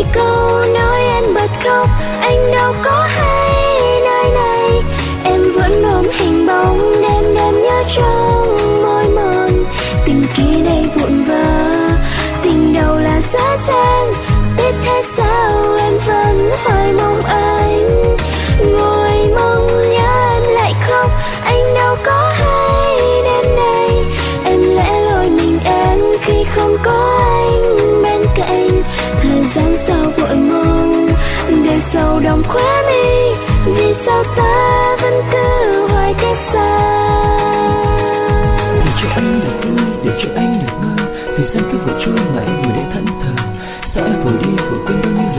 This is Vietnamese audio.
vì câu nói anh bật khóc. Anh đâu có hay nơi này, em vẫn ôm hình bóng đêm đêm nhớ trong môi mòn. Tình kia đây vụn vỡ, tình đầu là giá trang. Biết thế sao em vẫn hoài mong anh, ngồi mong nhớ em lại khóc. Anh đâu có hay đêm nay, em lẽ loi mình em khi không có anh bên cạnh. Thời gian sao vội mong, đời sầu đong khóe mi, vì sao ta vẫn cứ hoài cách xa. Để cho anh được vui, để cho anh được mơ, thời gian cứ vội trôi mà em ngồi đây thẫn thờ. Sao em vội đi vội quên đâu như